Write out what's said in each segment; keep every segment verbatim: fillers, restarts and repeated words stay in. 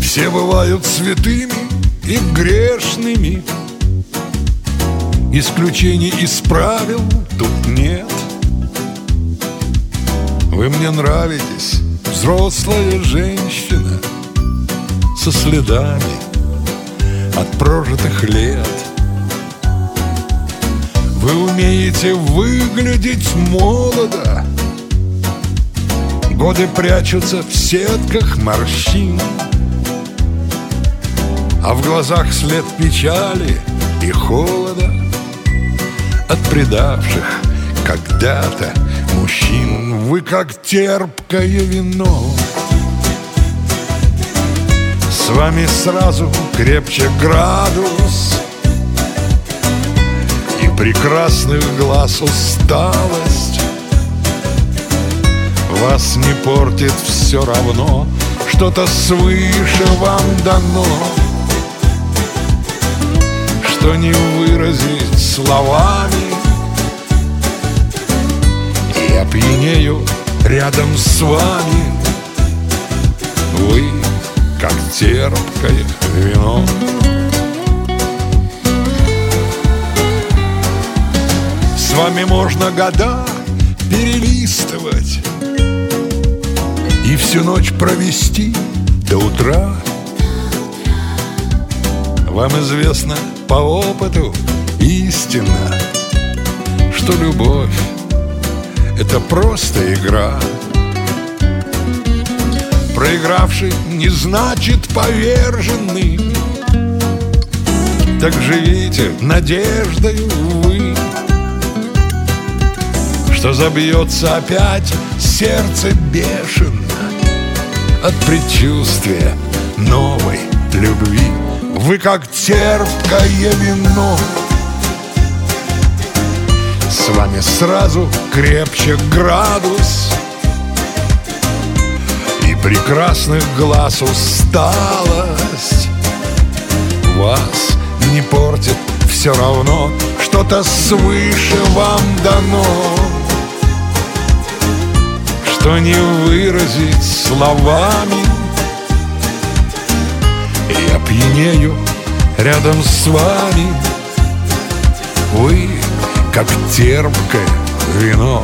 Все бывают святыми и грешными, исключений из правил тут нет. Вы мне нравитесь, взрослая женщина, со следами от прожитых лет. Вы умеете выглядеть молодо, годы прячутся в сетках морщин, а в глазах след печали и холода от предавших когда-то мужчин. Вы как терпкое вино, с вами сразу крепче градус, и прекрасных глаз усталость вас не портит все равно, что-то свыше вам дано, что не выразить словами. И я пьянею рядом с вами. Вы как терпкое вино. С вами можно года перелистывать и всю ночь провести до утра. Вам известно по опыту истинно, что любовь — это просто игра. Проигравший не значит поверженный. Так живите надеждою вы, что забьется опять сердце бешено от предчувствия новой любви. Вы как терпкое вино, с вами сразу крепче градус, и прекрасных глаз усталость вас не портит все равно, что-то свыше вам дано, что не выразить словами. Я пьянею рядом с вами. Вы как терпкое вино.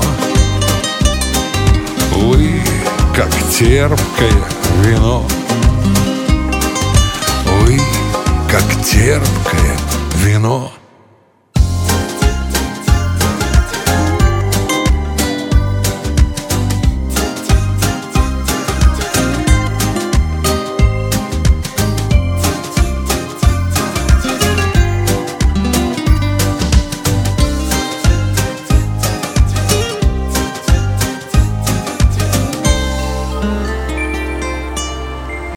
Вы как терпкое вино. Вы как терпкое вино.